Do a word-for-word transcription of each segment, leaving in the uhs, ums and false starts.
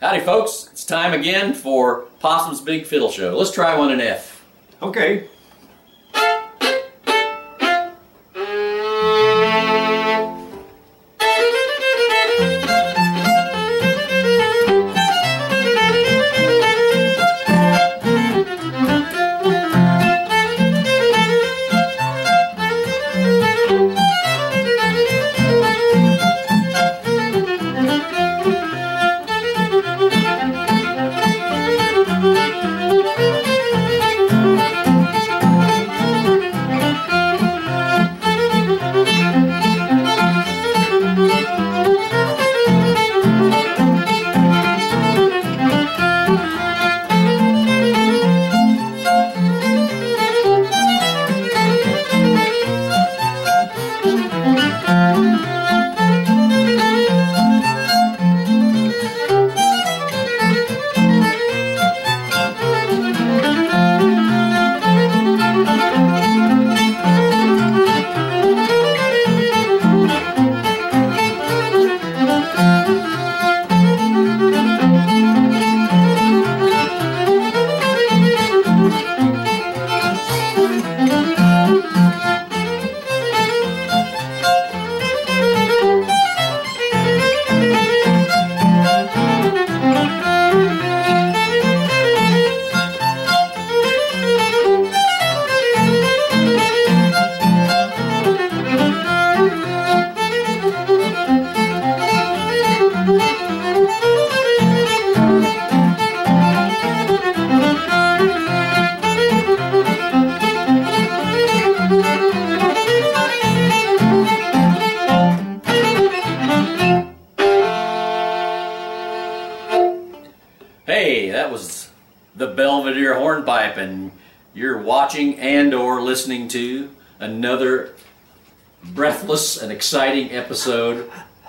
Howdy folks, it's time again for Possum's Big Fiddle Show. Let's try one in F. Okay. Hey, that was the Belvedere Hornpipe, and you're watching and or listening to another breathless and exciting episode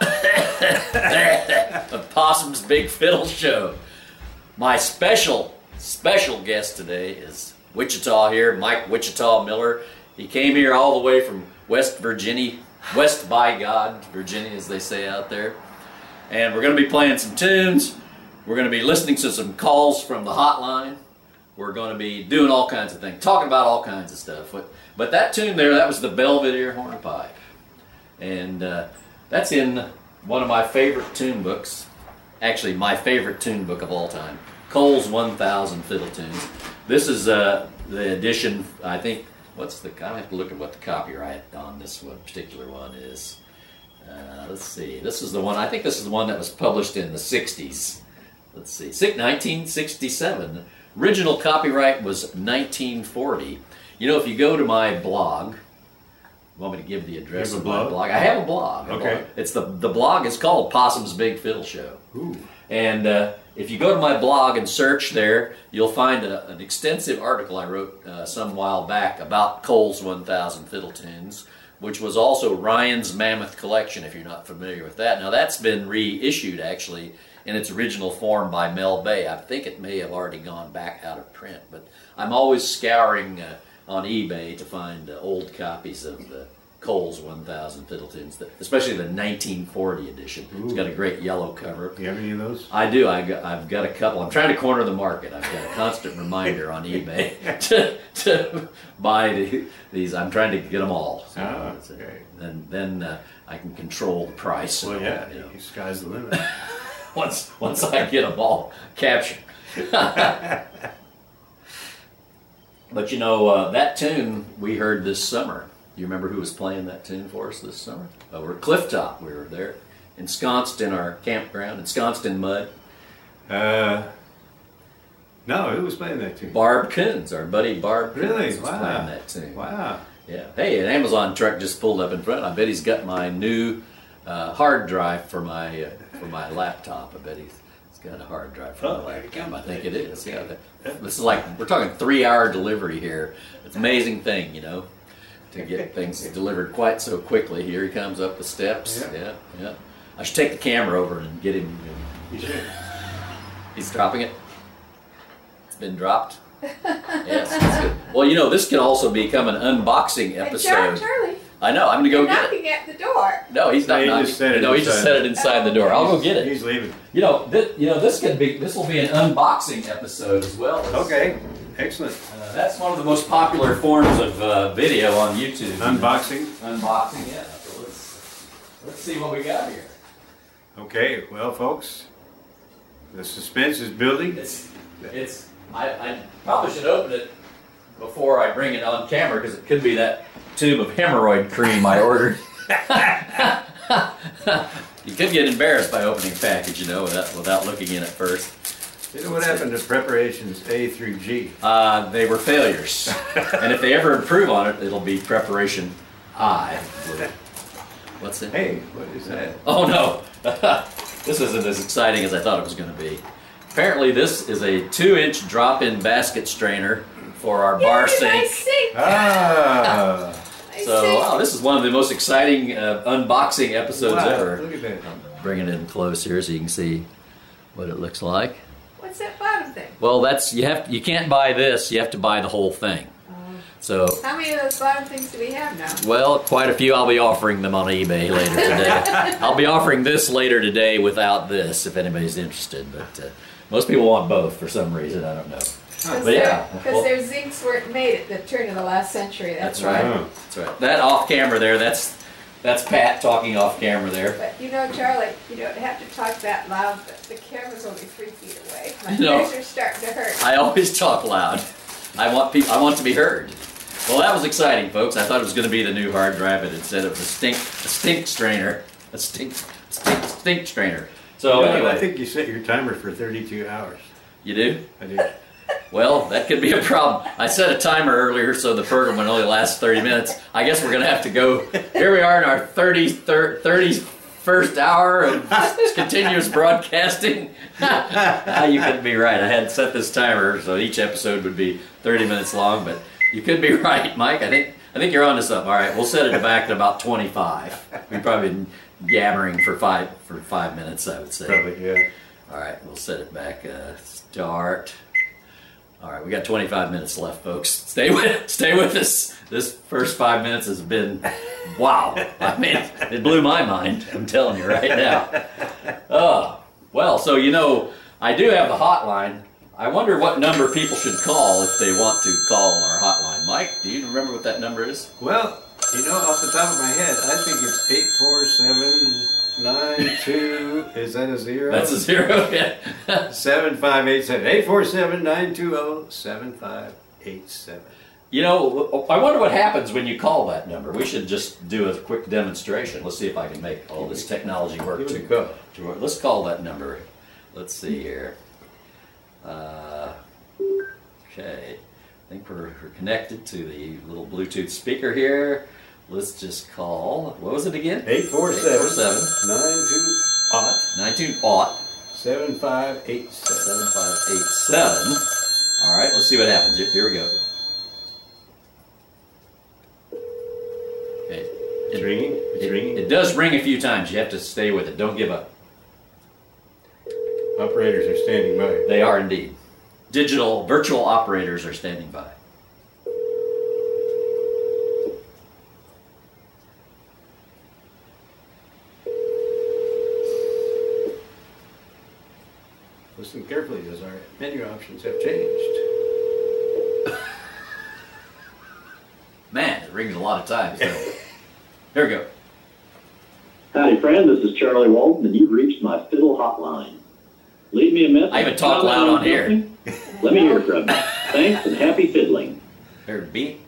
of Possum's Big Fiddle Show. My special, special guest today is Wichita here, Mike Wichita Miller. He came here all the way from West Virginia, West by God, Virginia as they say out there. And we're going to be playing some tunes. We're going to be listening to some calls from the hotline. We're going to be doing all kinds of things, talking about all kinds of stuff. But, but that tune there, that was the Belvedere Hornpipe. And uh, that's in one of my favorite tune books. Actually, my favorite tune book of all time. Cole's one thousand Fiddle Tunes. This is uh, the edition, I think, what's the, I have to look at what the copyright on this one, particular one is. Uh, let's see, this is the one, I think this is the one that was published in the sixties. Let's see, nineteen sixty-seven. Original copyright was nineteen forty. You know, if you go to my blog, you want me to give the address You have of a my blog? blog? I have a blog. Okay. It's the, the blog is called Possum's Big Fiddle Show. Ooh. And uh, if you go to my blog and search there, you'll find a, an extensive article I wrote uh, some while back about Cole's one thousand Fiddle Tunes, which was also Ryan's Mammoth Collection, if you're not familiar with that. Now, that's been reissued, actually, in its original form by Mel Bay. I think it may have already gone back out of print, but I'm always scouring uh, on eBay to find uh, old copies of the Cole's one thousand Fiddle Tunes, especially the nineteen forty edition. Ooh. It's got a great yellow cover. Do you have any of those? I do. I got, I've got a couple. I'm trying to corner the market. I've got a constant reminder on eBay to, to buy the, these. I'm trying to get them all. So, oh, okay. And then uh, I can control the price. Well, yeah, you know. sky's the limit. Once, once I get them all captured. But you know, uh, that tune we heard this summer. You remember who was playing that tune for us this summer? Oh, we're at Clifftop. We were there, ensconced in our campground, ensconced in mud. Uh, no, who was playing that tune? Barb Coons, our buddy Barb Coons Really? was Wow. playing that tune. Wow. Yeah. Hey, an Amazon truck just pulled up in front. I bet he's got my new uh, hard drive for my uh, for my laptop. I bet he's, he's got a hard drive for Oh, my laptop. okay. I think it is. Yeah. This is like, we're talking three-hour delivery here. It's an amazing thing, you know, to get things delivered quite so quickly. Here he comes up the steps. Yeah. Yeah, yeah. I should take the camera over and get him. You should. He's dropping it. It's been dropped. Yes, that's good. Well, you know, this can also become an unboxing Hey, episode. Char- Charlie, I know. I'm going to go you're get knocking it. knocking at the door. No, he's not No, he knocking. just set it no, he just inside. set it inside the door. I'll go get it. He's leaving. You know, th- you know, this could be. This will be an unboxing episode as well. As, Okay, excellent. Uh, that's one of the most popular forms of uh, video on YouTube. Unboxing. Unboxing, yeah. So let's let's see what we got here. Okay, well, folks, the suspense is building. It's it's. I, I probably should open it before I bring it on camera because it could be that tube of hemorrhoid cream I ordered. You could get embarrassed by opening a package, you know, without, without looking in it first. You know what happened to preparations A through G? Uh, they were failures. And if they ever improve on it, it'll be preparation I. What's it? Hey, what is that? Oh no! This isn't as exciting as I thought it was going to be. Apparently this is a two inch drop-in basket strainer for our bar Yay, sink. nice sink. Ah! Nice So, sink. wow, this is one of the most exciting uh, unboxing episodes Wow, ever. look at that. Bring it in close here so you can see what it looks like. What's that bottom thing? Well, that's you have you can't buy this. You have to buy the whole thing. So, How many of those bottom things do we have now? well, quite a few. I'll be offering them on eBay later today. I'll be offering this later today without this, if anybody's interested. But uh, most people want both for some reason. I don't know. Because But yeah, well- their zincs weren't made at the turn of the last century. That's, That's right. Wow. That's right. That off camera there. That's that's Pat talking off camera there. But you know, Charlie, you don't have to talk that loud, but the camera's only three feet away. My No. ears are starting to hurt. I always talk loud. I want people. I want to be heard. Well, that was exciting, folks. I thought it was going to be the new hard drive, but instead of the stink, a stink strainer, a stink, stink, stink strainer. So You know, anyway, I think you set your timer for thirty-two hours. you do. I did. Well, that could be a problem. I set a timer earlier so the program would only last thirty minutes. I guess we're going to have to go. Here we are in our thirty, thirty-first hour of continuous broadcasting. Ah, you could be right. I had set this timer so each episode would be thirty minutes long, but you could be right, Mike. I think I think you're onto something. All right, we'll set it back to about twenty-five. We've probably been yammering for five for five minutes, I would say. Probably, yeah. All right, we'll set it back. Uh, start. All right, we got twenty-five minutes left, folks. Stay with, stay with us. This first five minutes has been, wow. I mean, it blew my mind. I'm telling you right now. Oh, well, so you know, I do have the hotline. I wonder what number people should call if they want to call our hotline. Mike, do you remember what that number is? Well, you know, off the top of my head, I think it's eight four seven nine two. Is that a zero? That's a zero. Yeah. seven five eight seven. eight four seven nine two zero seven five eight seven. You know, I wonder what happens when you call that number. We should just do a quick demonstration. Let's see if I can make all this technology work. Give it a to- go. to work. Let's call that number. Let's see here. Uh, okay, I think we're, we're connected to the little Bluetooth speaker here. Let's just call. What was it again? eight four seven seven nine two aught nine two aught seven five eight seven. seven five eight seven. All right, let's see what happens. Here, here we go. Okay. It's ringing. It's It, ringing. it does ring a few times. You have to stay with it. Don't give up. Operators are standing by. They are indeed. Digital virtual operators are standing by. Listen carefully as our menu options have changed. Man, it rings a lot of times. doesn't it? Here we go. Howdy, friend. This is Charlie Walton, and you've reached my fiddle hotline. Leave me a message. I even talk loud on here. Let me hear from you. Thanks, and happy fiddling. Here, beat.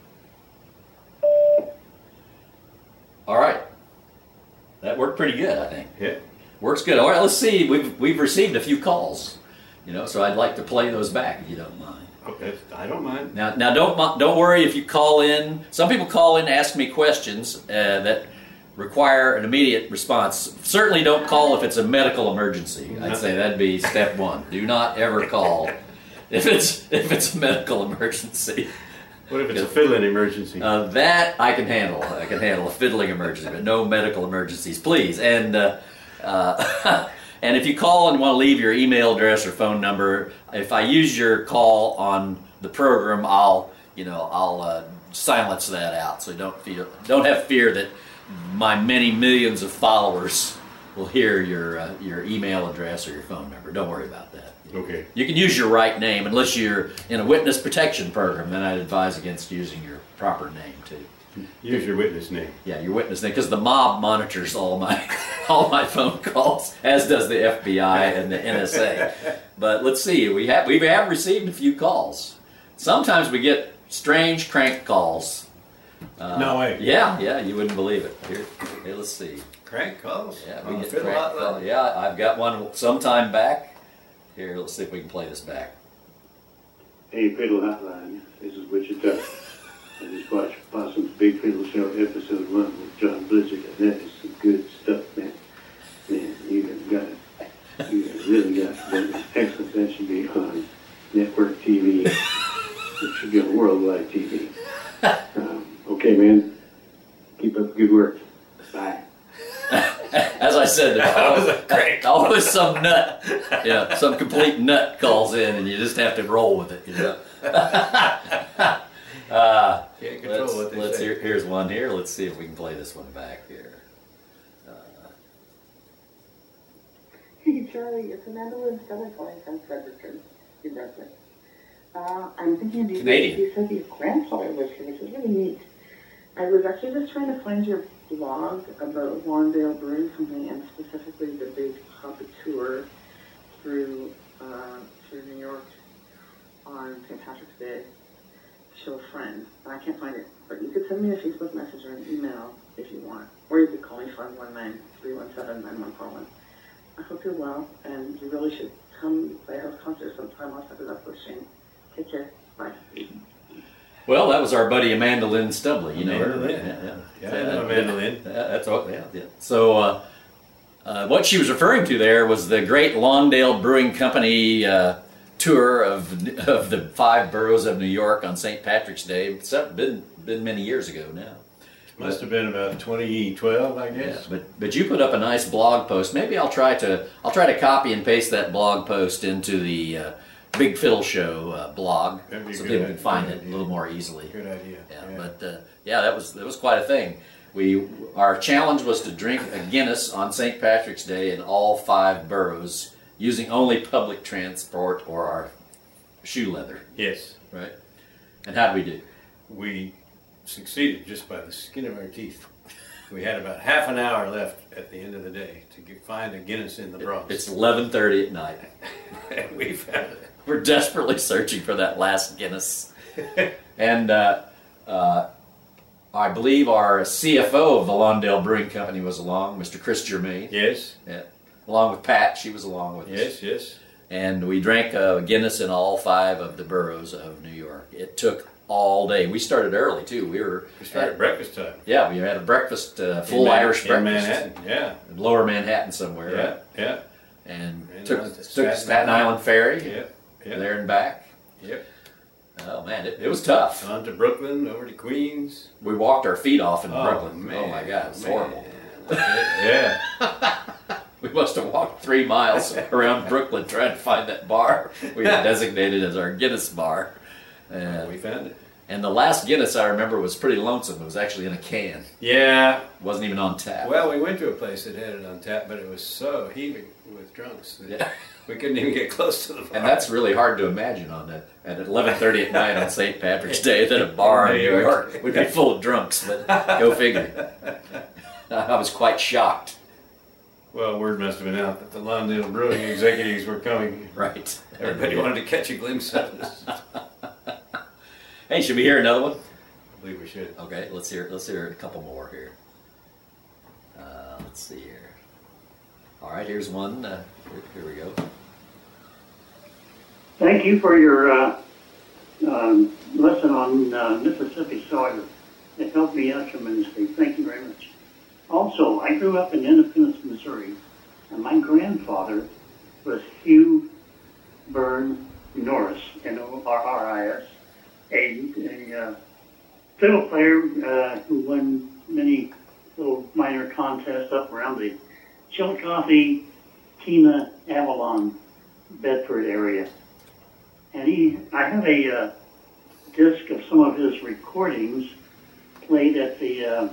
All right. That worked pretty good, I think. Yeah. Works good. All right, let's see. We've we've received a few calls, you know, so I'd like to play those back if you don't mind. Okay. I don't mind. Now, now don't mo- don't worry if you call in. Some people call in, ask me questions uh, that require an immediate response. Certainly, don't call if it's a medical emergency. I'd say that'd be step one. Do not ever call if it's if it's a medical emergency. What if it's a fiddling emergency? Uh, that I can handle. I can handle a fiddling emergency, but no medical emergencies, please. And uh, uh, and if you call and want to leave your email address or phone number, if I use your call on the program, I'll you know I'll uh, silence that out. So don't feel don't have fear that my many millions of followers will hear your uh, your email address or your phone number. Don't worry about that. Okay. You can use your right name unless you're in a witness protection program. Then I'd advise against using your proper name too. Use your witness name. Yeah, your witness name, because the mob monitors all my all my phone calls, as does the F B I and the N S A. But let's see, we have we have received a few calls. Sometimes we get strange crank calls. Uh, No way. Yeah, yeah, you wouldn't believe it. Here, here let's see. Crank calls? Yeah, On we the get fiddle crank hotline? calls. Yeah, I've got one sometime back. Here, let's see if we can play this back. Hey, Fiddle Hotline. This is Wichita. I just watched Possum's Big Fiddle Show episode one with John Blizzard, and that is some good stuff, man. Man, you have got it. You have really got it. That is excellent. That should be on network T V. It should be on worldwide T V. Um, okay, man. Keep up the good work. Bye. As I said, there's always, always some nut, yeah, some complete nut calls in, and you just have to roll with it. You know. uh, Can't control let's, what they let's say. hear, here's one here. Let's see if we can play this one back here. Hey, Charlie, it's Amanda Lynn Stella calling from Fredericton, New Brunswick. Uh, I'm thinking of you. Canadian. You said your grandfather was here, which is really neat. I was actually just trying to find your blog about Lawndale Brewing Company and specifically the big hub tour through uh, through New York on Saint Patrick's Day to show a friend. And I can't find it, but you could send me a Facebook message or an email if you want, or you could call me five one nine, three one seven, nine one four one. I hope you're well, and you really should come play our concert sometime. I'll set it up with Shane. Take care. Bye. Well, that was our buddy Amanda Lynn Stubley. You know her? Amanda Lynn. Yeah, yeah. Yeah, I know Amanda Lynn. Yeah, that's all. Yeah, yeah. So, uh, uh, what she was referring to there was the Great Lawndale Brewing Company uh, tour of of the five boroughs of New York on Saint Patrick's Day. It's been been many years ago now. Must have been about twenty twelve, I Yeah, guess. but but you put up a nice blog post. Maybe I'll try to I'll try to copy and paste that blog post into the uh, Big Fiddle Show uh, blog, That'd be so a people good can idea. find Good it a idea. little more easily. Good idea. Yeah, but uh, yeah, that was that was quite a thing. We our challenge was to drink a Guinness on Saint Patrick's Day in all five boroughs using only public transport or our shoe leather, Yes, right? And how did we do? we succeeded just by the skin of our teeth. We had about half an hour left at the end of the day to get, find a Guinness in the Bronx. It's eleven thirty at night. And we found it. We're desperately searching for that last Guinness. And uh, uh, I believe our C F O of the Lawndale Brewing Company was along, Mister Chris Germain. Yes, Yeah. Along with Pat, she was along with us. yes, yes. And we drank a Guinness in all five of the boroughs of New York. It took all day. We started early, too. We were We started at- breakfast time. Yeah, we had a breakfast, uh, In full Man- Irish in breakfast. Manhattan, yeah. In Lower Manhattan somewhere, Yeah, right? yeah, And And took, on took to Staten, Staten Island Island. Ferry, yep, yep, there and back. yep. Oh, man, it, it was tough. On to Brooklyn, over to Queens. We walked our feet off in Oh, Brooklyn. man, Oh, my God, it's man. horrible. Yeah. We must have walked three miles around Brooklyn trying to find that bar we had designated as our Guinness bar. And, We found it. and the last Guinness I remember was pretty lonesome. It was actually in a can. Yeah. It wasn't even on tap. Well, we went to a place that had it on tap, but it was so heaving with drunks that Yeah. we couldn't even get close to the bar. And that's really hard to imagine on that at eleven thirty at night on Saint Patrick's Day that a bar in New York would be full of drunks, but go figure. I was quite shocked. Well, word must have been out that the Lawndale Brewing executives were coming. Right. Everybody wanted to catch a glimpse of us. Hey, should we hear another one? I believe we should. Okay, let's hear let's hear a couple more here. Uh, let's see here. All right, here's one. Uh, here, here we go. Thank you for your uh, um, lesson on uh, Mississippi soil. It helped me out tremendously. Thank you very much. Also, I grew up in Independence, Missouri, and my grandfather was Hugh Byrne Norris, N O R R I S, a, a uh, fiddle player uh, who won many little minor contests up around the Chillicothe, Kena, Avalon, Bedford area. And he, I have a uh, disc of some of his recordings played at the uh,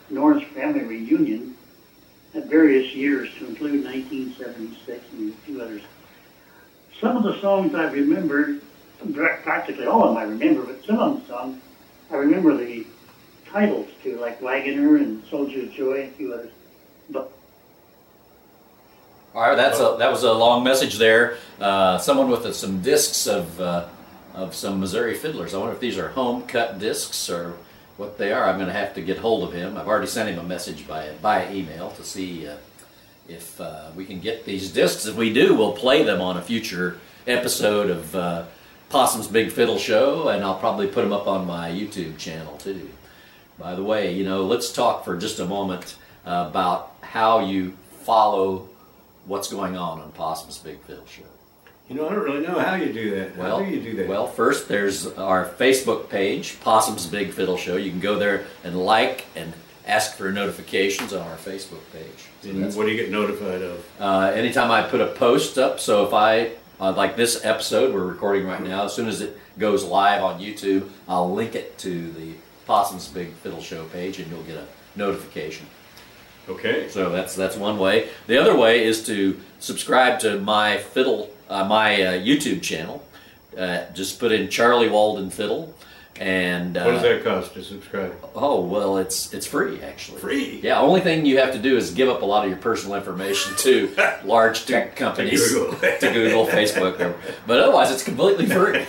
Norris family reunion at various years to include nineteen seventy-six and a few others. Some of the songs I remember, practically all of them I remember, but some of the songs I remember the titles to, like Wagoner and Soldier of Joy and a few others. But All right, that's a, that was a long message there. Uh, someone with uh, some discs of uh, of some Missouri fiddlers. I wonder if these are home cut discs or what they are. I'm going to have to get hold of him. I've already sent him a message by by email to see uh, if uh, we can get these discs. If we do, we'll play them on a future episode of uh, Possum's Big Fiddle Show, and I'll probably put them up on my YouTube channel too. By the way, you know, let's talk for just a moment uh, about how you follow what's going on on Possum's Big Fiddle Show. You know, I don't really know how you do that. How Well, do you do that? well, first there's our Facebook page, Possum's Big Fiddle Show. You can go there and like and ask for notifications on our Facebook page. So and that's- what do you get notified of? uh, anytime I put a post up, so if I, uh, like this episode we're recording right now, as soon as it goes live on YouTube, I'll link it to the Possum's Big Fiddle Show page and you'll get a notification. Okay. So that's that's one way. The other way is to subscribe to my fiddle, uh, my uh, YouTube channel. Uh, just put in Charlie Walden Fiddle, and uh, What does that cost to subscribe? oh well, it's it's free actually. Free? Yeah. Only thing you have to do is give up a lot of your personal information to large tech companies, Google. to Google, Facebook, or, but otherwise it's completely free.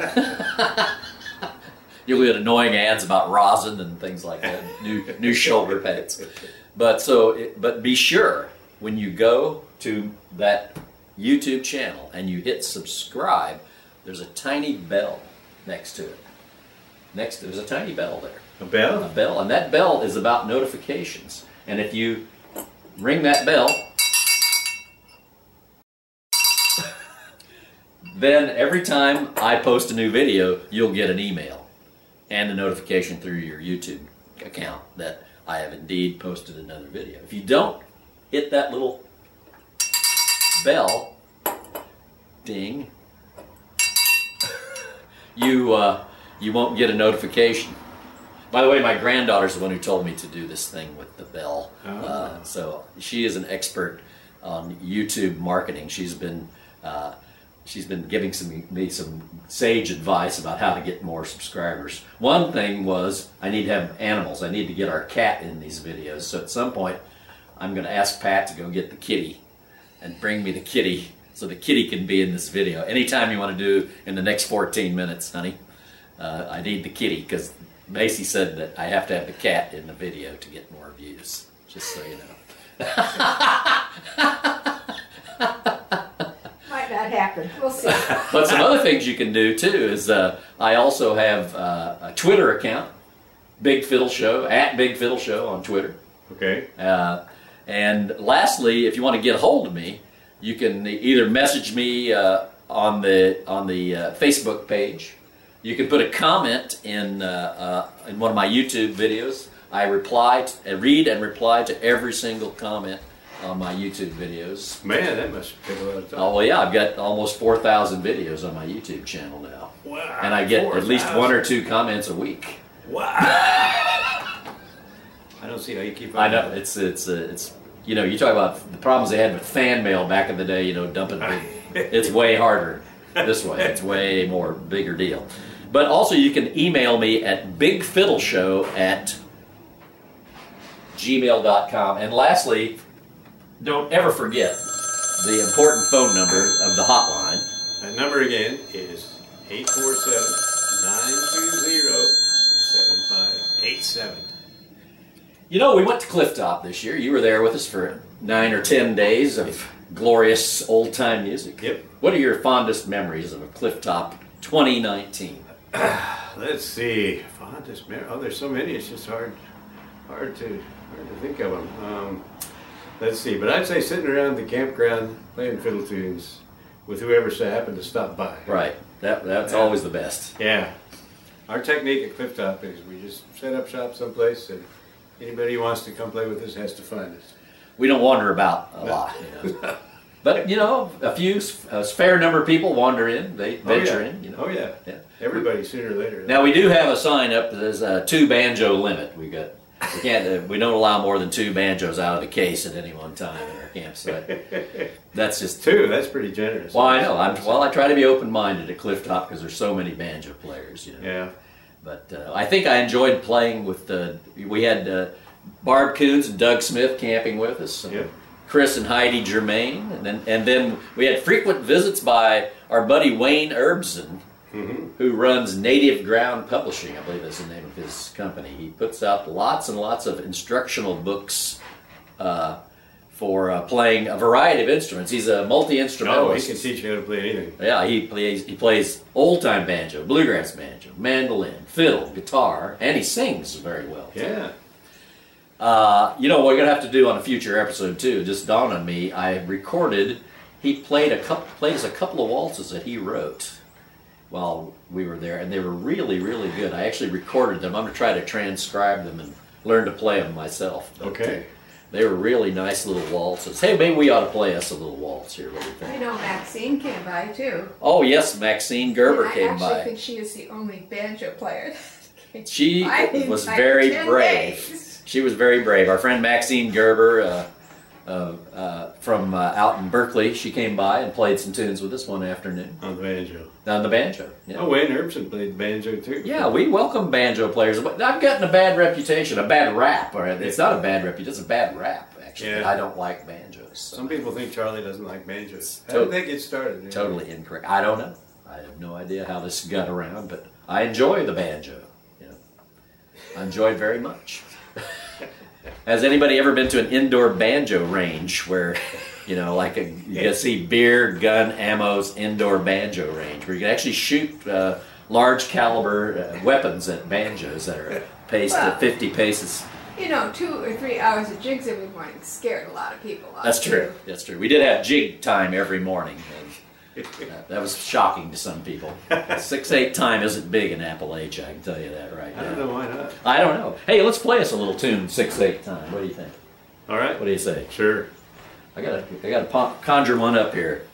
You'll get annoying ads about rosin and things like that, new new shoulder pads. But so, it, but be sure when you go to that YouTube channel and you hit subscribe, there's a tiny bell next to it. Next, there's a tiny bell there, A a bell? bell, and that bell is about notifications. And if you ring that bell, then every time I post a new video, you'll get an email and a notification through your YouTube account that I have indeed posted another video. If you don't hit that little bell, ding, you uh, you won't get a notification. By the way, my granddaughter's the one who told me to do this thing with the bell. Oh. Uh, so she is an expert on YouTube marketing. She's been uh, she's been giving some, me some sage advice about how to get more subscribers. One thing was I need to have animals. I need to get our cat in these videos. So at some point, I'm going to ask Pat to go get the kitty and bring me the kitty so the kitty can be in this video. Anytime you want to do in the next fourteen minutes, honey, uh, I need the kitty because Macy said that I have to have the cat in the video to get more views, just so you know. Might not happen. We'll see. But some other things you can do too is uh, I also have uh, a Twitter account, Big Fiddle Show, at Big Fiddle Show on Twitter. Okay. Uh, and lastly, if you want to get a hold of me, you can either message me uh, on the on the uh, Facebook page. You can put a comment in uh, uh, in one of my YouTube videos. I reply, to, read and reply to every single comment on my YouTube videos. Man, that must take a lot of time. Oh well, yeah, I've got almost four thousand videos on my YouTube channel now, Wow. and I get at least one or four thousand. two comments a week. Wow. I don't see how you keep up. I know with it's it's uh, it's you know you talk about the problems they had with fan mail back in the day. You know, dumping big, it's way harder this way. It's way more bigger deal. But also you can email me at bigfiddleshow at gmail dot com. And lastly, don't ever forget the important phone number of the hotline. That number again is eight four seven, nine two zero, seven five eight seven. You know, we went to Cliff Top this year. You were there with us for nine or ten days of glorious old-time music. Yep. What are your fondest memories of a Cliff Top twenty nineteen? Let's see. Fondest memory. Oh, there's so many. It's just hard, hard to, hard to think of them. Um, let's see. But I'd say sitting around the campground playing fiddle tunes with whoever so happened to stop by. Right. That that's always the best. Yeah. Our technique at Cliff Top is we just set up shop someplace, and anybody who wants to come play with us has to find us. We don't wander about a lot, you know. But you know, a few, a fair number of people wander in. They venture oh, yeah. in. You know. Oh yeah. Yeah. Everybody sooner or later. Now we do have a sign up that says uh, two banjo limit. We got We can't. Uh, we don't allow more than two banjos out of the case at any one time in our campsite. That's just two. That's pretty generous. Well, I know. I'm, well, I try to be open-minded at Cliff Top because there's so many banjo players. You know. Yeah. But uh, I think I enjoyed playing with the. We had uh, Barb Coons and Doug Smith camping with us. And Yep. Chris and Heidi Germain, and then and then we had frequent visits by our buddy Wayne Erbsen, Mm-hmm. who runs Native Ground Publishing. I believe that's the name of his company. He puts out lots and lots of instructional books uh, for uh, playing a variety of instruments. He's a multi-instrumentalist. Oh, he can teach you how to play anything. Yeah, he plays he plays old-time banjo, bluegrass banjo, mandolin, fiddle, guitar, and he sings very well. too. Yeah. Uh, you know what we're gonna have to do on a future episode too. It just dawned on me. I recorded. He played a couple plays a couple of waltzes that he wrote while we were there, and they were really, really good. I actually recorded them. I'm gonna try to transcribe them and learn to play them myself. But, Okay. uh, they were really nice little waltzes. Hey, maybe we ought to play us a little waltz here. What do you I think? know Maxine came by too. Oh yes, Maxine Gerber And I came actually by. think she is the only banjo player. that She came by in was like very ten brave. days. She was very brave. Our friend Maxine Gerber uh, uh, uh, from uh, out in Berkeley, she came by and played some tunes with us one afternoon On the banjo. on the banjo. Yeah, Oh, Wayne Erbsen played the banjo too. yeah, we welcome banjo players. But I've gotten a bad reputation, a bad rap. Or it's not a bad reputation, it's a bad rap, actually. Yeah. I don't like banjos. So Some people think Charlie doesn't like banjos. How Tot- did they get started? Yeah. totally incorrect. I don't know. I have no idea how this got around, but I enjoy the banjo. You know, I enjoy it very much. Has anybody ever been to an indoor banjo range where, you know, like a, you can see beer, gun, ammo's indoor banjo range where you can actually shoot uh, large caliber uh, weapons at banjos that are paced Well, at fifty paces? You know, two or three hours of jigs every morning scared a lot of people off. That's true. too. That's true. We did have jig time every morning. And that, that was shocking to some people. Six eight time isn't big in Appalachia. I can tell you that right I don't now. know why not. I don't know. Hey, let's play us a little tune. Six eight time. What do you think? All right. What do you say? Sure. I gotta, I gotta pon- conjure one up here.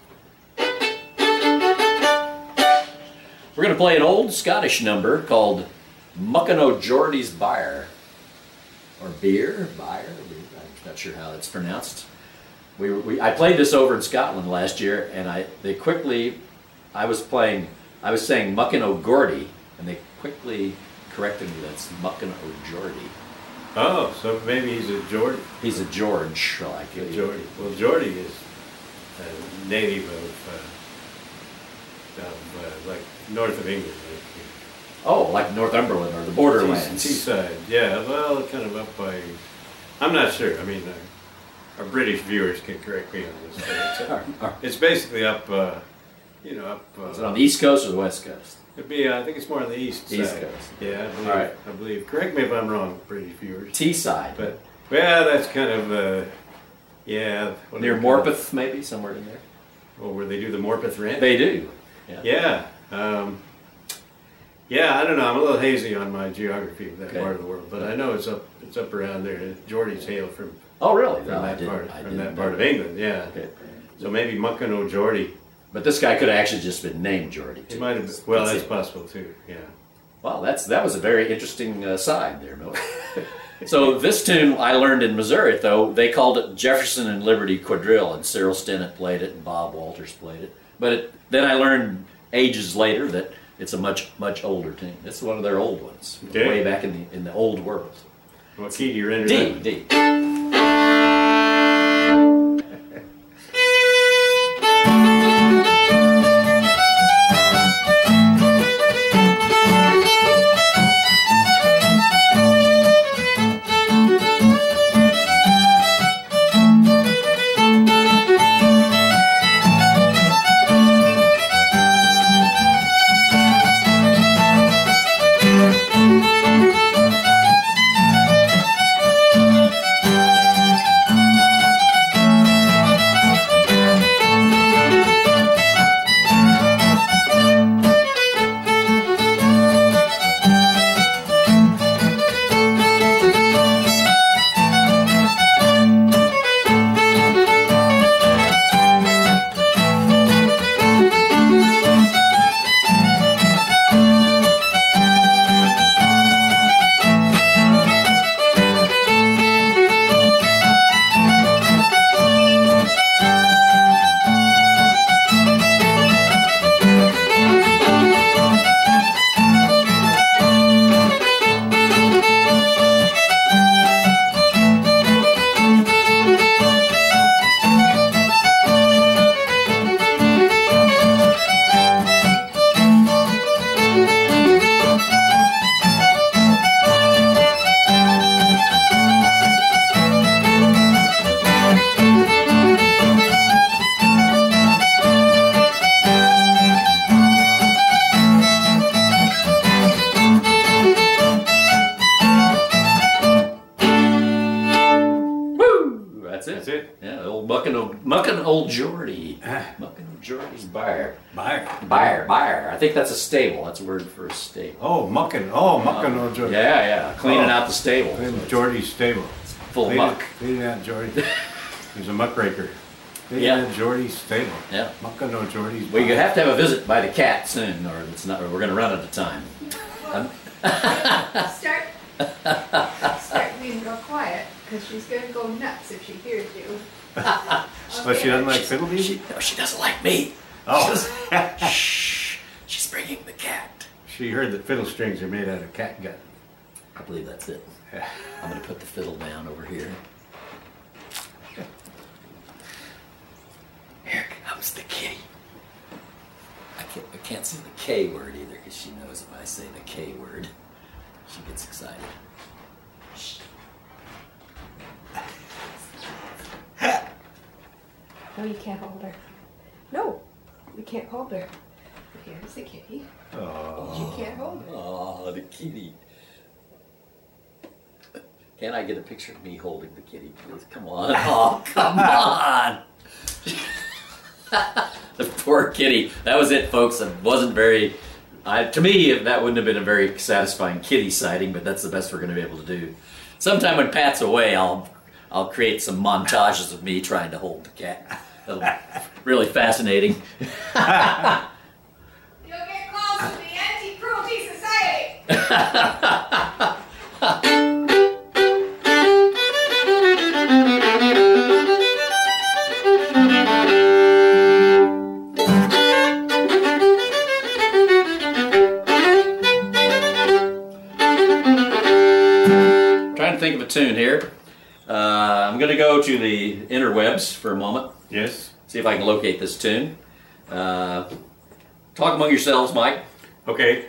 We're gonna play an old Scottish number called Muckin' O'Geordie's Byre, or beer, byre. I'm not sure how that's pronounced. We, were- we, I played this over in Scotland last year, and I, they quickly, I was playing, I was saying Muckin' O'Gordy, and they quickly corrected me. That's Muckin' O'Geordie. Oh, so maybe he's a Geordie. He's a George, like A Geordie. Well, Geordie is a native of, uh, of uh, like north of England. Oh, like Northumberland or the Like, borderlands. Seaside. Yeah. Well, kind of up by. I'm not sure. I mean, uh, our British viewers can correct me on this. But it's, uh, Are- are- it's basically up. Uh, you know, up. Uh, Is it on the East Coast or the West Coast? It'd be. Uh, I think it's more on the east. East side. Coast. Yeah, I believe. All right. I believe. Correct me if I'm wrong, British viewers. Teesside. But well, that's kind of. Uh, yeah. what do Near they call it? Morpeth, maybe, somewhere in there. Oh, where they do the Morpeth Ranch. They do. Yeah. Um, yeah, I don't know. I'm a little hazy on my geography of that Okay. part of the world, but I know it's up. It's up around there. Geordie's hail from, Oh, really? from No, I that didn't. part. I From didn't that know. part of England. Yeah. Okay. So maybe Muckin' O'Geordie. But this guy could have actually just been named Geordie. It too. might have. Been, well, That's that's it. possible too. Yeah. Well, that's that was a very interesting uh, side there, Miller. So this tune I learned in Missouri, though they called it Jefferson and Liberty Quadrille, and Cyril Stinnett played it, and Bob Walters played it. But it, then I learned ages later that it's a much much older tune. It's one of their old ones, Okay. way back in the in the old world. What key do you render D that? D. Mucking Old Geordie. Mucking Old Geordie's byre. Byre. Byre, byre. I think that's a stable. That's a word for a stable. Oh, mucking. Oh, mucking old Geordie. Yeah, yeah. Cleaning Oh. out the stable. Cleaning Geordie's stable. Full of Cleaning- muck. Cleaning out Geordie. He's a muckraker. Cleaning Yeah. out Geordie's stable. Yeah. Mucking old Geordie's Well, you byre. have to have a visit by the cat soon, or it's not. Or we're going to run out of time. Well, start, start being real quiet, because she's going to go nuts if she hears you. But she doesn't like fiddle She, music? no, she doesn't like me. Oh. Shh. She's bringing the cat. She heard that fiddle strings are made out of cat gut. I believe that's it. Yeah. I'm going to put the fiddle down over here. Here comes the kitty. I can't, I can't say the K word either, because she knows if I say the K word, she gets excited. Shh. No, you can't hold her. No, you can't hold her. Here's the kitty. Oh. You can't hold her. Oh, the kitty. Can I get a picture of me holding the kitty, please? Come on. Oh, come on. The poor kitty. That was it, folks. It wasn't very... I, to me, that wouldn't have been a very satisfying kitty sighting, but that's the best we're going to be able to do. Sometime when Pat's away, I'll I'll create some montages of me trying to hold the cat. That'll be really fascinating. You'll get calls from the Anti-Cruelty Society. Trying to think of a tune here. Uh, I'm going to go to the interwebs for a moment. Yes. See if I can locate this tune. Uh, talk among yourselves, Mike. Okay.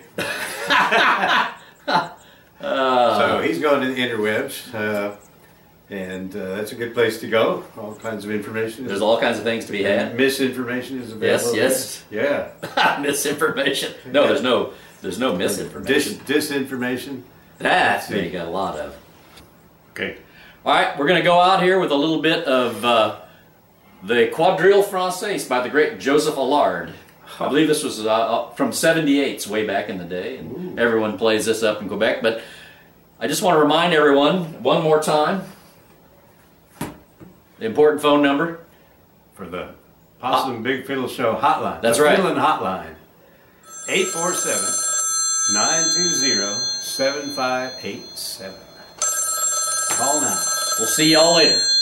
Uh, So he's going to the interwebs, uh, and uh, that's a good place to go. All kinds of information. There's all kinds of things to be had. Misinformation is Yes, available. yes. there. Yeah. Misinformation. No, there's no, there's no Dis- misinformation. disinformation. That you got a lot of. Okay. All right, we're going to go out here with a little bit of uh, the Quadrille Française by the great Joseph Allard. I believe this was uh, from seventy-eight, way back in the day, and everyone plays this up in Quebec. But I just want to remind everyone one more time the important phone number. For the Possum Big Fiddle Show hotline. That's the right. Fiddlin' hotline. eight four seven, nine two zero, seven five eight seven. Call now. We'll see y'all later.